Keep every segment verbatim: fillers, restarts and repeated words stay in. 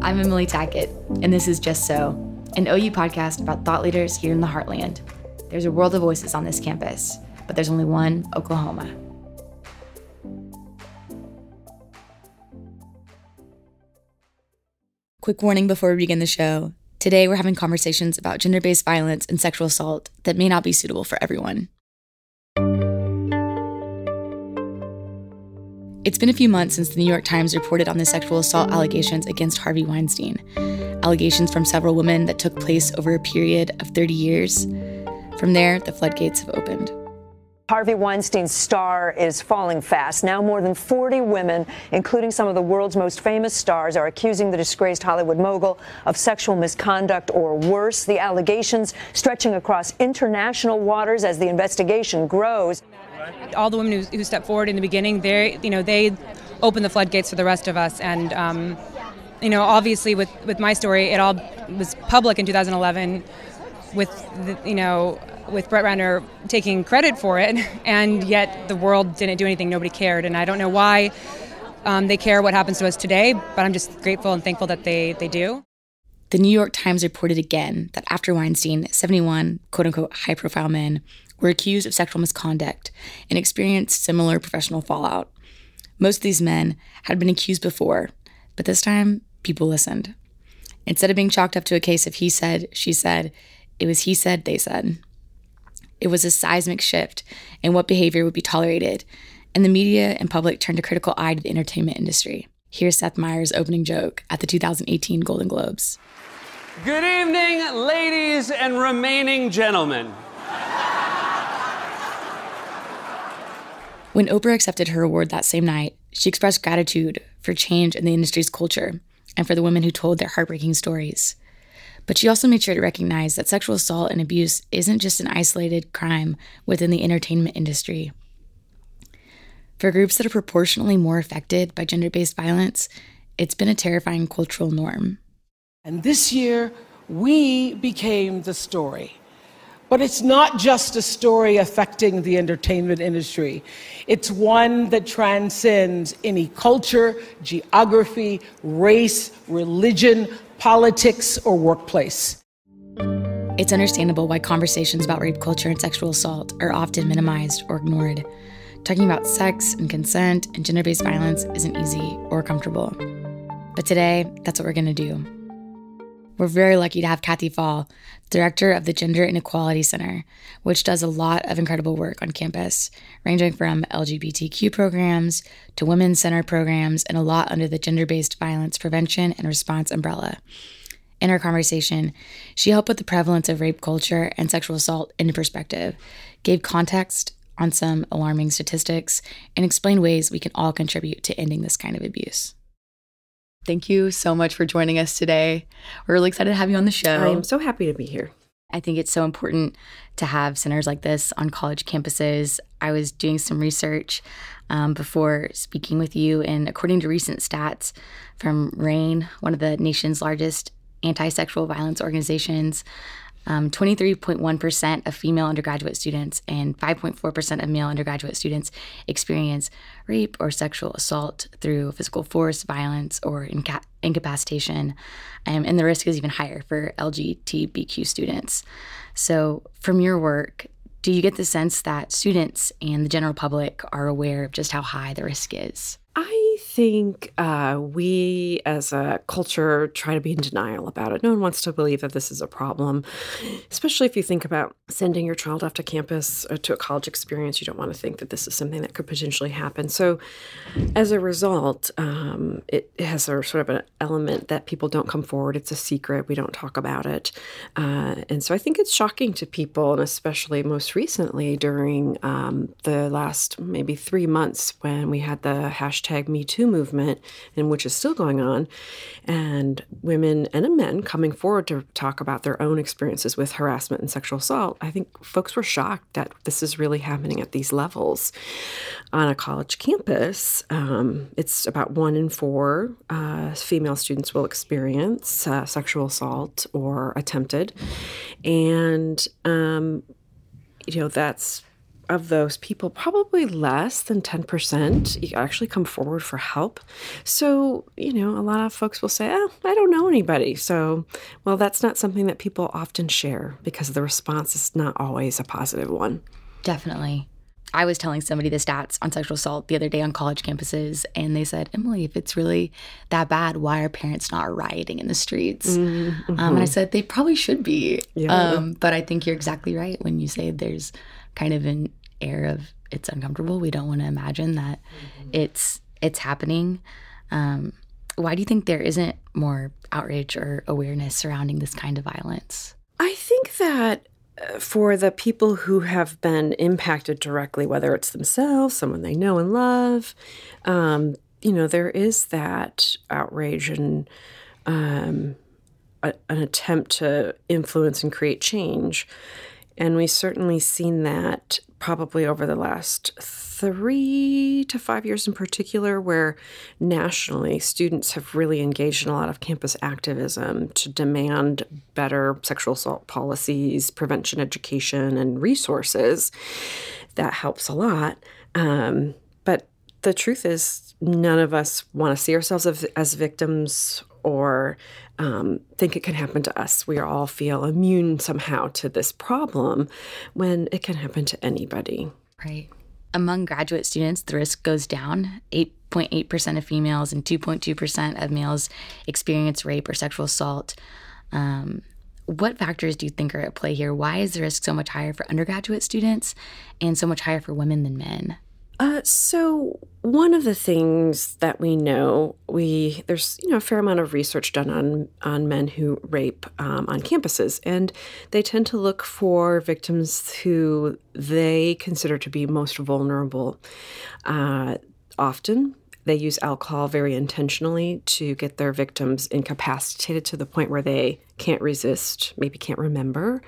I'm Emily Tackett, and this is Just So, an O U podcast about thought leaders here in the Heartland. There's a world of voices on this campus, but there's only one Oklahoma. Quick warning before we begin the show. Today we're having conversations about gender-based violence and sexual assault that may not be suitable for everyone. It's been a few months since the New York Times reported on the sexual assault allegations against Harvey Weinstein. Allegations from several women that took place over a period of thirty years. From there, the floodgates have opened. Harvey Weinstein's star is falling fast. Now more than forty women, including some of the world's most famous stars, are accusing the disgraced Hollywood mogul of sexual misconduct or worse. The allegations stretching across international waters as the investigation grows. All the women who, who stepped forward in the beginning, they, you know, they opened the floodgates for the rest of us. And, um, you know, obviously with, with my story, it all was public in two thousand eleven with, the, you know, with Brett Ratner taking credit for it. And yet the world didn't do anything. Nobody cared. And I don't know why um, they care what happens to us today, but I'm just grateful and thankful that they, they do. The New York Times reported again that after Weinstein, seventy-one quote-unquote high-profile men were accused of sexual misconduct and experienced similar professional fallout. Most of these men had been accused before, but this time, people listened. Instead of being chalked up to a case of he said, she said, it was he said, they said. It was a seismic shift in what behavior would be tolerated, and the media and public turned a critical eye to the entertainment industry. Here's Seth Meyers' opening joke at the two thousand eighteen Golden Globes. Good evening, ladies and remaining gentlemen. When Oprah accepted her award that same night, she expressed gratitude for change in the industry's culture and for the women who told their heartbreaking stories. But she also made sure to recognize that sexual assault and abuse isn't just an isolated crime within the entertainment industry. For groups that are proportionally more affected by gender-based violence, it's been a terrifying cultural norm. And this year, we became the story. But it's not just a story affecting the entertainment industry. It's one that transcends any culture, geography, race, religion, politics, or workplace. It's understandable why conversations about rape culture and sexual assault are often minimized or ignored. Talking about sex and consent and gender-based violence isn't easy or comfortable. But today, that's what we're going to do. We're very lucky to have Kathy Fall, director of the Gender Inequality Center, which does a lot of incredible work on campus, ranging from L G B T Q programs to women's center programs and a lot under the Gender-Based Violence Prevention and Response umbrella. In our conversation, she helped put the prevalence of rape culture and sexual assault into perspective, gave context on some alarming statistics, and explained ways we can all contribute to ending this kind of abuse. Thank you so much for joining us today. We're really excited to have you on the show. I am so happy to be here. I think it's so important to have centers like this on college campuses. I was doing some research um, before speaking with you, and according to recent stats from RAINN, one of the nation's largest anti-sexual violence organizations, Um, twenty-three point one percent of female undergraduate students and five point four percent of male undergraduate students experience rape or sexual assault through physical force, violence, or inca- incapacitation. Um, and the risk is even higher for L G B T Q students. So from your work, do you get the sense that students and the general public are aware of just how high the risk is? I think uh, we as a culture try to be in denial about it. No one wants to believe that this is a problem, especially if you think about sending your child off to campus or to a college experience. You don't want to think that this is something that could potentially happen. So as a result, um, it has a sort of an element that people don't come forward. It's a secret. We don't talk about it. Uh, and so I think it's shocking to people, and especially most recently during um, the last maybe three months when we had the hashtag Me Too movement, and which is still going on, and women and men coming forward to talk about their own experiences with harassment and sexual assault. I think folks were shocked that this is really happening at these levels. On a college campus, um, it's about one in four uh, female students will experience uh, sexual assault or attempted. And, um, you know, that's of those people, probably less than ten percent actually come forward for help. So, you know, a lot of folks will say, oh, I don't know anybody. So, well, that's not something that people often share because the response is not always a positive one. Definitely. I was telling somebody the stats on sexual assault the other day on college campuses, and they said, Emily, if it's really that bad, why are parents not rioting in the streets? Mm-hmm. Um, and I said, they probably should be. Yeah. Um, but I think you're exactly right when you say there's kind of an air of it's uncomfortable. We don't want to imagine that mm-hmm. it's it's happening. Um, why do you think there isn't more outrage or awareness surrounding this kind of violence? I think that for the people who have been impacted directly, whether it's themselves, someone they know and love, um, you know, there is that outrage and um, a, an attempt to influence and create change. And we've certainly seen that probably over the last three to five years in particular, where nationally students have really engaged in a lot of campus activism to demand better sexual assault policies, prevention education, and resources. That helps a lot. Um, but the truth is, none of us want to see ourselves as, as victims or um, think it can happen to us. We all feel immune somehow to this problem when it can happen to anybody. Right. Among graduate students, the risk goes down. eight point eight percent of females and two point two percent of males experience rape or sexual assault. Um, what factors do you think are at play here? Why is the risk so much higher for undergraduate students and so much higher for women than men? Uh, so one of the things that we know, we there's you know a fair amount of research done on on men who rape um, on campuses, and they tend to look for victims who they consider to be most vulnerable. Uh, often, they use alcohol very intentionally to get their victims incapacitated to the point where they can't resist, maybe can't remember.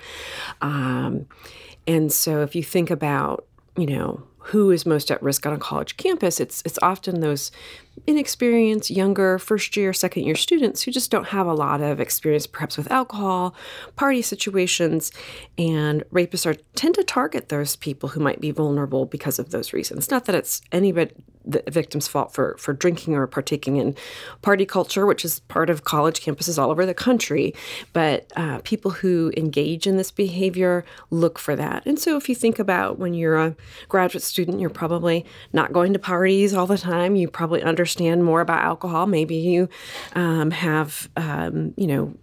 Um, and so, if you think about you know. who is most at risk on a college campus, it's it's often those inexperienced, younger, first year, second year students who just don't have a lot of experience perhaps with alcohol, party situations, and rapists are tend to target those people who might be vulnerable because of those reasons. Not that it's anybody the victim's fault for, for drinking or partaking in party culture, which is part of college campuses all over the country, but uh, people who engage in this behavior look for that. And so if you think about when you're a graduate student, you're probably not going to parties all the time. You probably understand more about alcohol. Maybe you um, have, um, you know,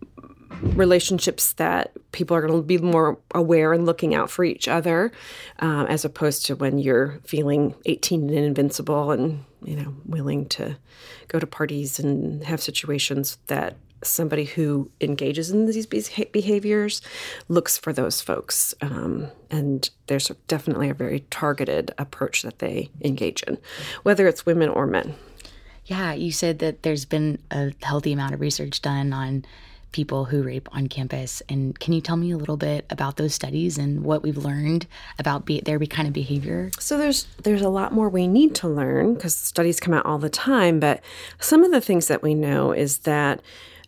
relationships that people are going to be more aware and looking out for each other, um, as opposed to when you're feeling eighteen and invincible and, you know, willing to go to parties and have situations that somebody who engages in these behaviors looks for those folks. Um, and there's definitely a very targeted approach that they engage in, whether it's women or men. Yeah, you said that there's been a healthy amount of research done on people who rape on campus. And can you tell me a little bit about those studies and what we've learned about be- their kind of behavior? So there's there's a lot more we need to learn because studies come out all the time. But some of the things that we know is that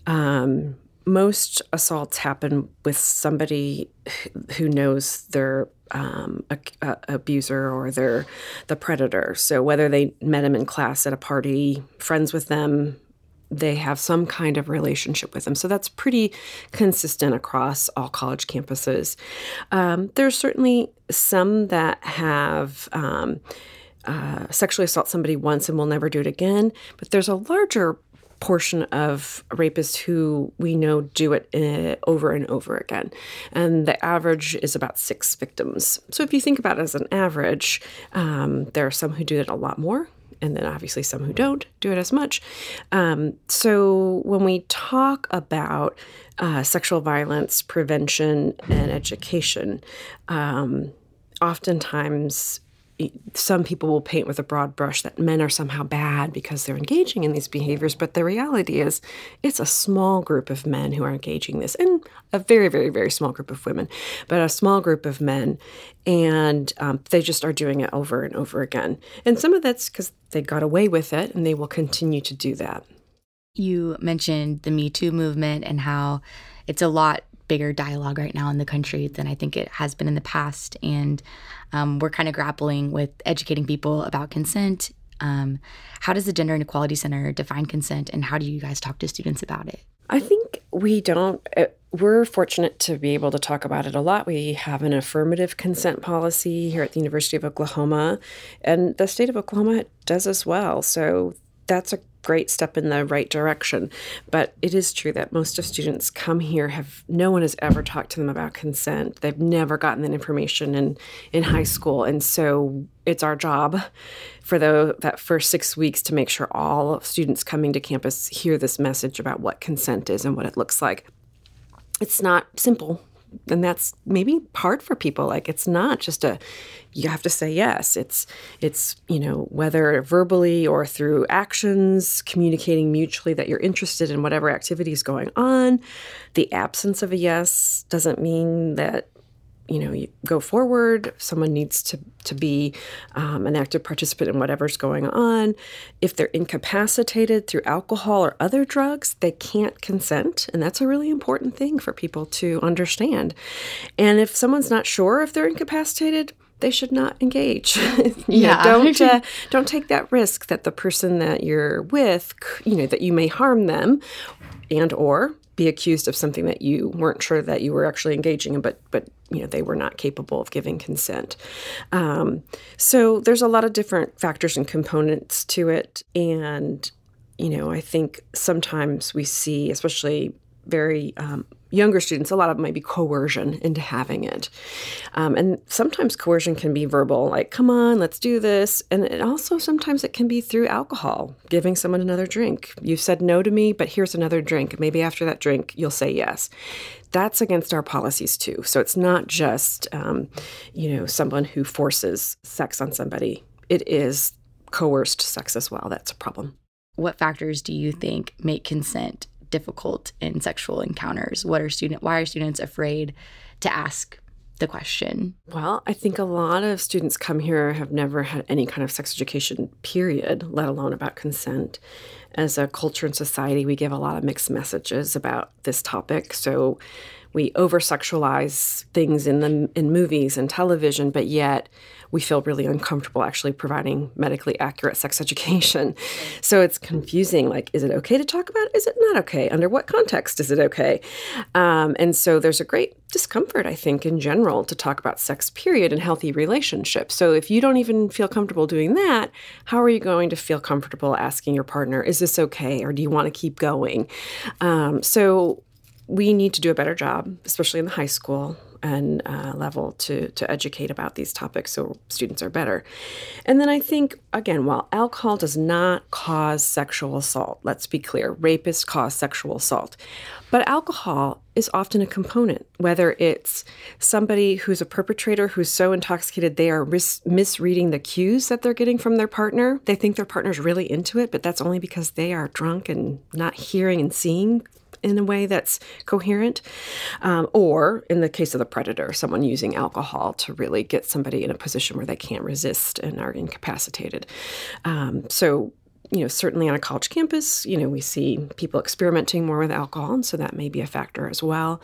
um, most assaults happen with somebody who knows their um, a, a abuser or their the predator. So whether they met them in class at a party, friends with them, they have some kind of relationship with them. So that's pretty consistent across all college campuses. Um, there's certainly some that have um, uh, sexually assault somebody once and will never do it again. But there's a larger portion of rapists who we know do it uh, over and over again. And the average is about six victims. So if you think about it as an average, um, there are some who do it a lot more. And then obviously some who don't do it as much. Um, so when we talk about uh, sexual violence prevention and education, um, oftentimes some people will paint with a broad brush that men are somehow bad because they're engaging in these behaviors. But the reality is it's a small group of men who are engaging in this, and a very, very, very small group of women, but a small group of men. And um, they just are doing it over and over again. And some of that's because they got away with it, and they will continue to do that. You mentioned the Me Too movement and how it's a lot bigger dialogue right now in the country than I think it has been in the past. And um, we're kind of grappling with educating people about consent. Um, how does the Gender and Equality Center define consent, and how do you guys talk to students about it? I think we don't. Uh, we're fortunate to be able to talk about it a lot. We have an affirmative consent policy here at the University of Oklahoma, and the state of Oklahoma does as well. So that's a great step in the right direction. But it is true that most of students come here have, no one has ever talked to them about consent. They've never gotten that information in, in high school. And so it's our job for the, that first six weeks to make sure all students coming to campus hear this message about what consent is and what it looks like. It's not simple. And that's maybe hard for people. Like, it's not just a, you have to say yes. It's, it's, you know, whether verbally or through actions, communicating mutually that you're interested in whatever activity is going on. The absence of a yes doesn't mean that, you know, you go forward. Someone needs to, to be um, an active participant in whatever's going on. If they're incapacitated through alcohol or other drugs, they can't consent. And that's a really important thing for people to understand. And if someone's not sure if they're incapacitated, they should not engage. yeah, know, don't uh, don't take that risk that the person that you're with, you know, that you may harm them, and or be accused of something that you weren't sure that you were actually engaging in, but but you know they were not capable of giving consent. Um, so there's a lot of different factors and components to it, and you know I think sometimes we see, especially very um, younger students, a lot of it might be coercion into having it. Um, and sometimes coercion can be verbal, like, come on, let's do this. And it also sometimes it can be through alcohol, giving someone another drink. You've said no to me, but here's another drink. Maybe after that drink, you'll say yes. That's against our policies too. So it's not just, um, you know, someone who forces sex on somebody. It is coerced sex as well. That's a problem. What factors do you think make consent difficult in sexual encounters? What are student? Why are students afraid to ask the question? Well, I think a lot of students come here have never had any kind of sex education, period, let alone about consent. As a culture and society, we give a lot of mixed messages about this topic. So we over-sexualize things in the in movies and television, but yet we feel really uncomfortable actually providing medically accurate sex education. So it's confusing. Like, is it okay to talk about it? Is it not okay? Under what context is it okay? Um, and so there's a great discomfort, I think, in general to talk about sex, period, and healthy relationships. So if you don't even feel comfortable doing that, how are you going to feel comfortable asking your partner, is this okay? Or do you want to keep going? Um, so we need to do a better job, especially in the high school and uh, level, to to educate about these topics so students are better. And then I think, again, while alcohol does not cause sexual assault, let's be clear, rapists cause sexual assault. But alcohol is often a component, whether it's somebody who's a perpetrator who's so intoxicated they are mis- misreading the cues that they're getting from their partner. They think their partner's really into it, but that's only because they are drunk and not hearing and seeing in a way that's coherent. Um, or in the case of the predator, someone using alcohol to really get somebody in a position where they can't resist and are incapacitated. Um, so, you know, certainly on a college campus, you know, we see people experimenting more with alcohol, and so that may be a factor as well.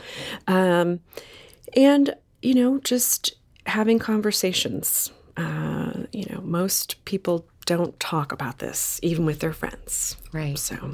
Um, and, you know, just having conversations. Uh, you know, most people don't talk about this, even with their friends. Right. So,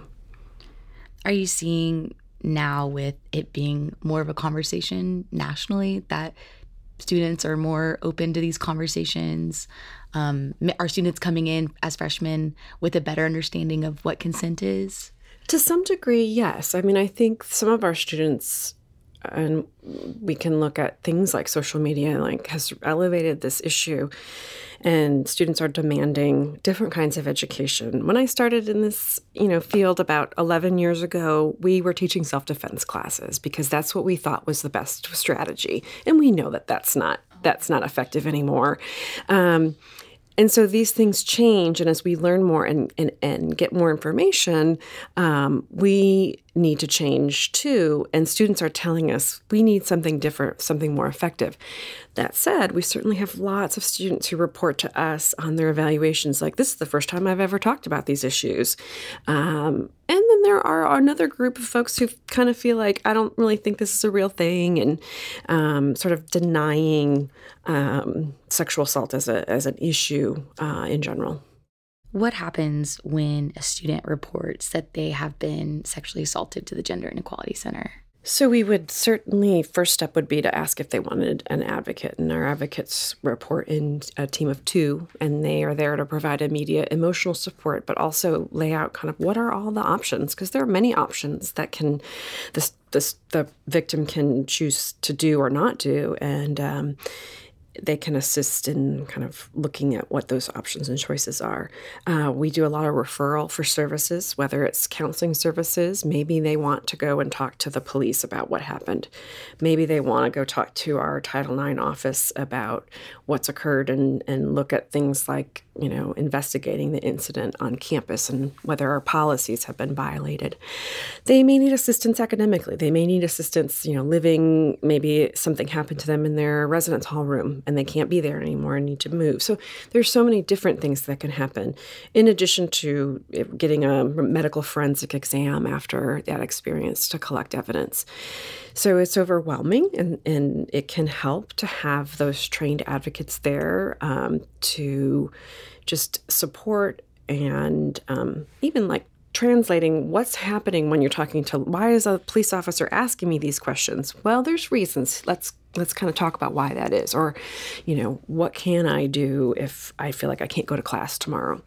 are you seeing now, with it being more of a conversation nationally, that students are more open to these conversations? Um, are students coming in as freshmen with a better understanding of what consent is? To some degree, yes. I mean, I think some of our students, and we can look at things like social media, like has elevated this issue, and students are demanding different kinds of education. When I started in this, you know, field about eleven years ago, we were teaching self-defense classes because that's what we thought was the best strategy, and we know that that's not that's not effective anymore. Um, And so these things change, and as we learn more and, and, and get more information, um, we need to change too. And students are telling us we need something different, something more effective. That said, we certainly have lots of students who report to us on their evaluations like, this is the first time I've ever talked about these issues. Um, And then there are another group of folks who kind of feel like, I don't really think this is a real thing, and um, sort of denying um, sexual assault as a as an issue uh, in general. What happens when a student reports that they have been sexually assaulted to the Gender Inequality Center? So we would certainly, first step would be to ask if they wanted an advocate. And our advocates report in a team of two, and they are there to provide immediate emotional support, but also lay out kind of what are all the options, because there are many options that can this this the victim can choose to do or not do. And um, they can assist in kind of looking at what those options and choices are. Uh, we do a lot of referral for services, whether it's counseling services. Maybe they want to go and talk to the police about what happened. Maybe they want to go talk to our Title nine office about what's occurred and, and look at things like, you know, investigating the incident on campus and whether our policies have been violated. They may need assistance academically. They may need assistance, you know, living, maybe something happened to them in their residence hall room and they can't be there anymore and need to move. So there's so many different things that can happen, in addition to getting a medical forensic exam after that experience to collect evidence. So it's overwhelming, and, and it can help to have those trained advocates there um, to just support and um, even like translating what's happening when you're talking to, why is a police officer asking me these questions? Well, there's reasons. Let's let's kind of talk about why that is. Or, you know, what can I do if I feel like I can't go to class tomorrow?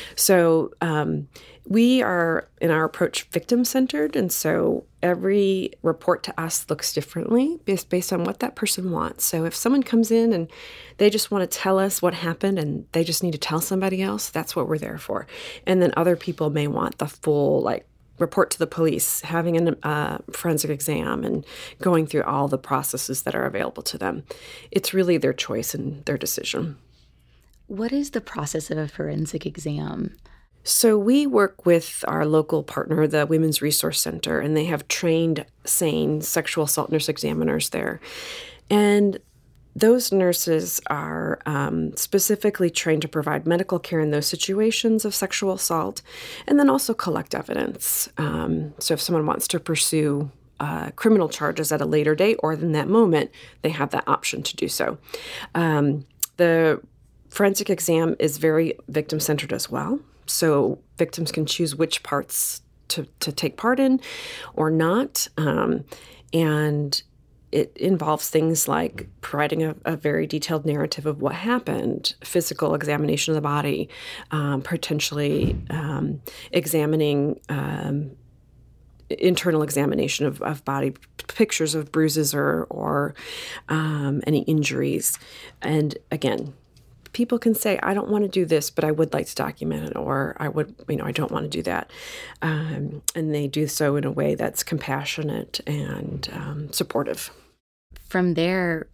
So um, we are, in our approach, victim-centered. And so every report to us looks differently based, based on what that person wants. So if someone comes in and they just want to tell us what happened and they just need to tell somebody else, that's what we're there for. And then other people may want the full, like, report to the police, having a uh, forensic exam, and going through all the processes that are available to them. It's really their choice and their decision. What is the process of a forensic exam? So we work with our local partner, the Women's Resource Center, and they have trained SANE sexual assault nurse examiners there. And those nurses are um, specifically trained to provide medical care in those situations of sexual assault, and then also collect evidence. Um, so if someone wants to pursue uh, criminal charges at a later date or in that moment, they have that option to do so. Um, the forensic exam is very victim-centered as well. So victims can choose which parts to, to take part in or not. Um, and it involves things like providing a, a very detailed narrative of what happened, physical examination of the body, um, potentially um, examining um, internal examination of, of body, pictures of bruises or, or um, any injuries. And again, people can say, I don't want to do this, but I would like to document it, or I would, you know, I don't want to do that. Um, and they do so in a way that's compassionate and um, supportive. From there,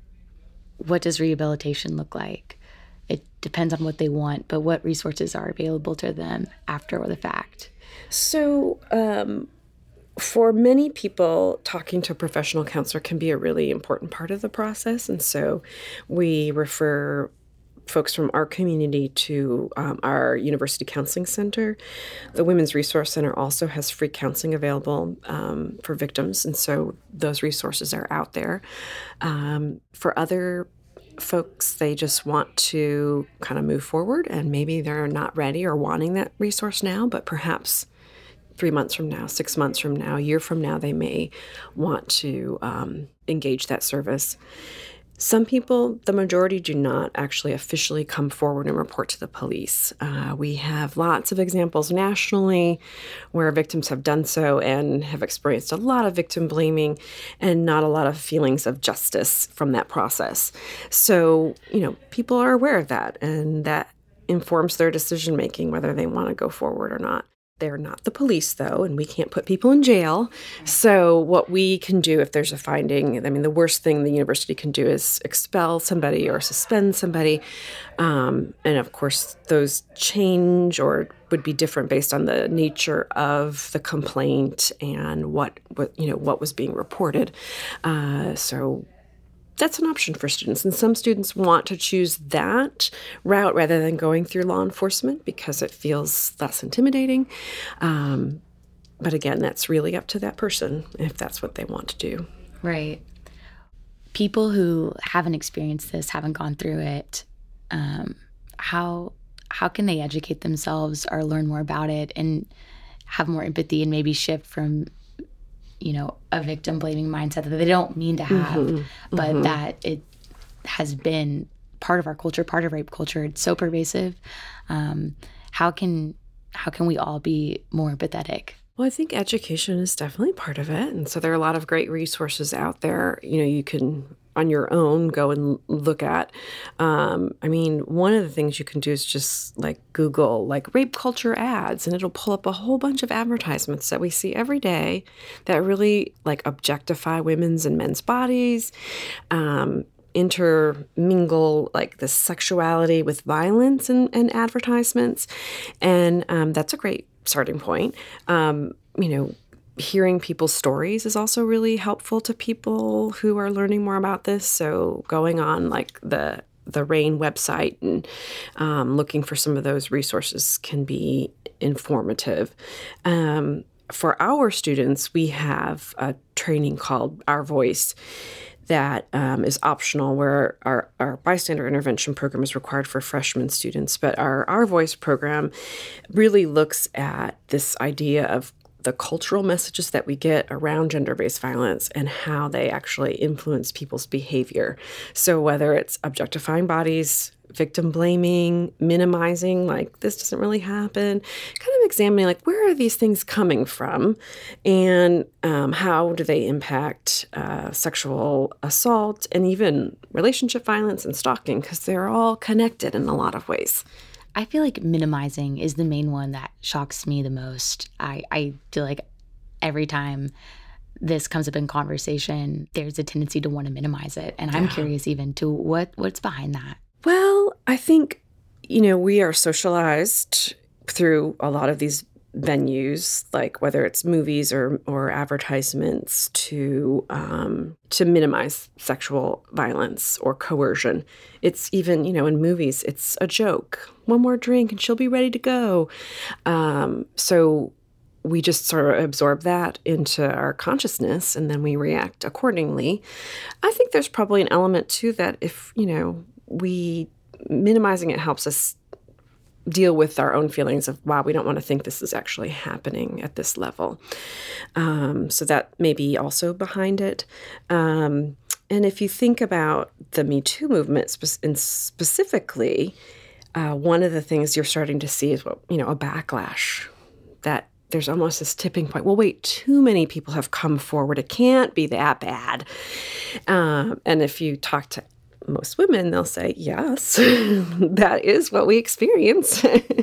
what does rehabilitation look like? It depends on what they want, but what resources are available to them after the fact? So, um, for many people, talking to a professional counselor can be a really important part of the process. And so we refer folks from our community to um, our University Counseling Center. The Women's Resource Center also has free counseling available um, for victims, and so those resources are out there. Um, for other folks, they just want to kind of move forward, and maybe they're not ready or wanting that resource now, but perhaps three months from now, six months from now, a year from now, they may want to um, engage that service. Some people, the majority, do not actually officially come forward and report to the police. Uh, we have lots of examples nationally where victims have done so and have experienced a lot of victim blaming and not a lot of feelings of justice from that process. So, you know, people are aware of that, and that informs their decision making whether they want to go forward or not. They're not the police, though, and we can't put people in jail. So what we can do if there's a finding, I mean, the worst thing the university can do is expel somebody or suspend somebody. Um, and, of course, those change or would be different based on the nature of the complaint and what, what you know, what was being reported. Uh, so that's an option for students. And some students want to choose that route rather than going through law enforcement because it feels less intimidating. Um, but again, that's really up to that person if that's what they want to do. Right. People who haven't experienced this, haven't gone through it, um, how how can they educate themselves or learn more about it and have more empathy and maybe shift from, you know, a victim blaming mindset that they don't mean to have, mm-hmm. but mm-hmm. that it has been part of our culture, part of rape culture. It's so pervasive. Um, how can how can we all be more empathetic? Well, I think education is definitely part of it. And so there are a lot of great resources out there, you know, you can on your own go and look at. Um, I mean, one of the things you can do is just like Google like rape culture ads, and it'll pull up a whole bunch of advertisements that we see every day that really like objectify women's and men's bodies, um, intermingle like the sexuality with violence and, and advertisements. And um, that's a great starting point. Um, you know, hearing people's stories is also really helpful to people who are learning more about this. So going on like the the RAINN website and um, looking for some of those resources can be informative. Um, for our students, we have a training called Our Voice that um, is optional, where our, our bystander intervention program is required for freshman students. But our Our Voice program really looks at this idea of the cultural messages that we get around gender-based violence and how they actually influence people's behavior. So whether it's objectifying bodies, victim blaming, minimizing, like this doesn't really happen, kind of examining like where are these things coming from and um, how do they impact uh, sexual assault and even relationship violence and stalking, because they're all connected in a lot of ways. I feel like minimizing is the main one that shocks me the most. I, I feel like every time this comes up in conversation, there's a tendency to want to minimize it. And I'm yeah. curious even to what what's behind that. Well, I think, you know, we are socialized through a lot of these venues, like whether it's movies or or advertisements, to um, to minimize sexual violence or coercion. It's even, you know, in movies, it's a joke. One more drink and she'll be ready to go. Um, so we just sort of absorb that into our consciousness and then we react accordingly. I think there's probably an element to that if, you know, we minimizing it helps us deal with our own feelings of, wow, we don't want to think this is actually happening at this level. Um, so that may be also behind it. Um, and if you think about the Me Too movement spe- and specifically, uh, one of the things you're starting to see is, what, you know, a backlash, that there's almost this tipping point. Well, wait, too many people have come forward. It can't be that bad. Um, and if you talk to most women, they'll say, yes, that is what we experience.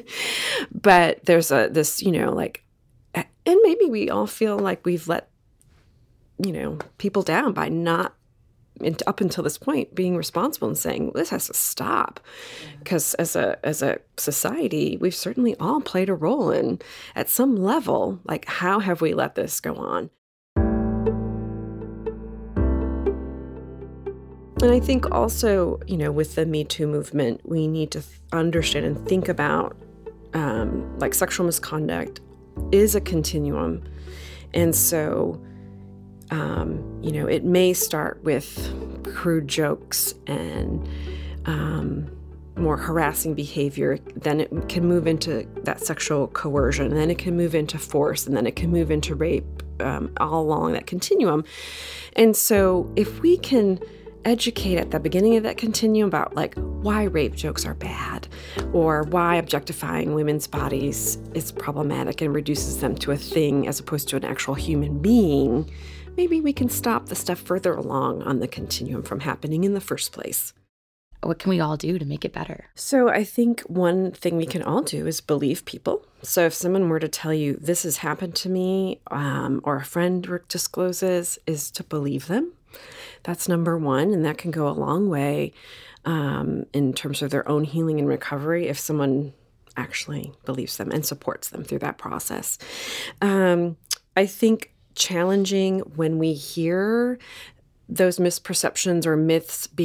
But there's a this, you know, like, and maybe we all feel like we've let, you know, people down by not, up until this point, being responsible and saying, this has to stop. Because as a as a society, we've certainly all played a role in, at some level, like, how have we let this go on? And I think also, you know, with the Me Too movement, we need to th- understand and think about, um, like, sexual misconduct is a continuum. And so, um, you know, it may start with crude jokes and um, more harassing behavior. Then it can move into that sexual coercion. And then it can move into force. And then it can move into rape, um, all along that continuum. And so if we can educate at the beginning of that continuum about like why rape jokes are bad or why objectifying women's bodies is problematic and reduces them to a thing as opposed to an actual human being, maybe we can stop the stuff further along on the continuum from happening in the first place. What can we all do to make it better? So I think one thing we can all do is believe people. So if someone were to tell you this has happened to me, um, or a friend discloses, is to believe them. That's number one, and that can go a long way um, in terms of their own healing and recovery if someone actually believes them and supports them through that process. Um, I think challenging when we hear those misperceptions or myths being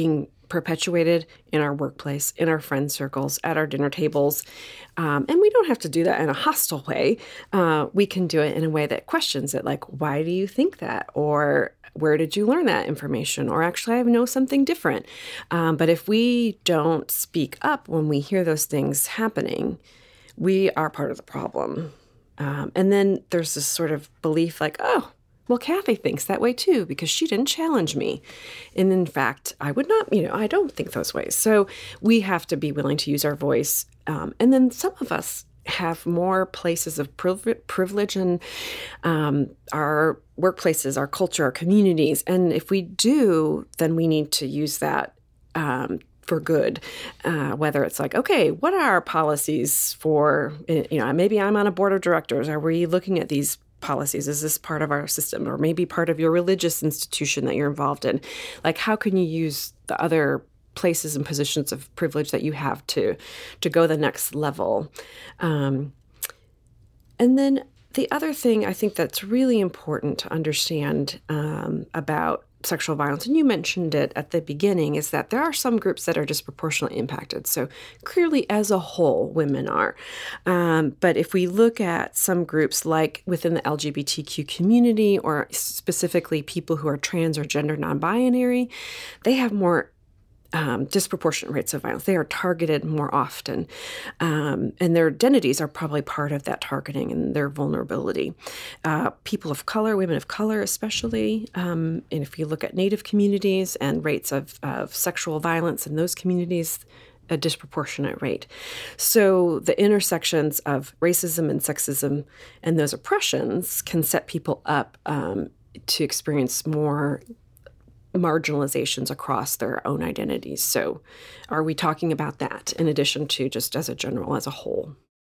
perpetuated in our workplace, in our friend circles, at our dinner tables. Um, and we don't have to do that in a hostile way. Uh, we can do it in a way that questions it, like, why do you think that? Or where did you learn that information? Or actually, I know something different. Um, but if we don't speak up when we hear those things happening, we are part of the problem. Um, and then there's this sort of belief like, oh, well, Kathy thinks that way too, because she didn't challenge me. And in fact, I would not, you know, I don't think those ways. So we have to be willing to use our voice. Um, and then some of us have more places of privilege in um, our workplaces, our culture, our communities. And if we do, then we need to use that um, for good, uh, whether it's like, okay, what are our policies for, you know, maybe I'm on a board of directors. Are we looking at these policies? Is this part of our system, or maybe part of your religious institution that you're involved in? Like, how can you use the other places and positions of privilege that you have to to go the next level? Um, and then the other thing I think that's really important to understand um, about sexual violence, and you mentioned it at the beginning, is that there are some groups that are disproportionately impacted. So clearly, as a whole, women are. Um, but if we look at some groups like within the L G B T Q community, or specifically people who are trans or gender non-binary, they have more Um, disproportionate rates of violence. They are targeted more often, um, and their identities are probably part of that targeting and their vulnerability. Uh, people of color, women of color especially, um, and if you look at Native communities and rates of, of sexual violence in those communities, a disproportionate rate. So the intersections of racism and sexism and those oppressions can set people up um, to experience more marginalizations across their own identities. So are we talking about that in addition to just as a general, as a whole?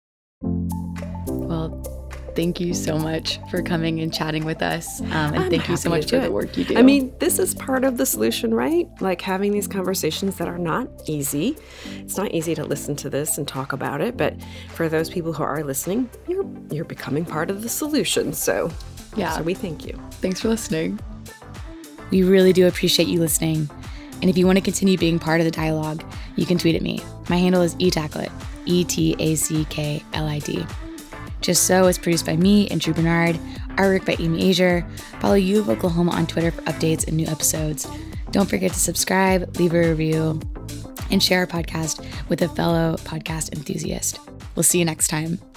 Well, thank you so much for coming and chatting with us. Um, and I'm thank you so happy much to for do the it. work you do. I mean, this is part of the solution, right? Like having these conversations that are not easy. It's not easy to listen to this and talk about it, but for those people who are listening, you're you're becoming part of the solution. So yeah, so we thank you. Thanks for listening. We really do appreciate you listening. And if you want to continue being part of the dialogue, you can tweet at me. My handle is eTacklit, E T A C K L I D. Just So is produced by me and Drew Bernard, artwork by Amy Azier. Follow U of Oklahoma on Twitter for updates and new episodes. Don't forget to subscribe, leave a review, and share our podcast with a fellow podcast enthusiast. We'll see you next time.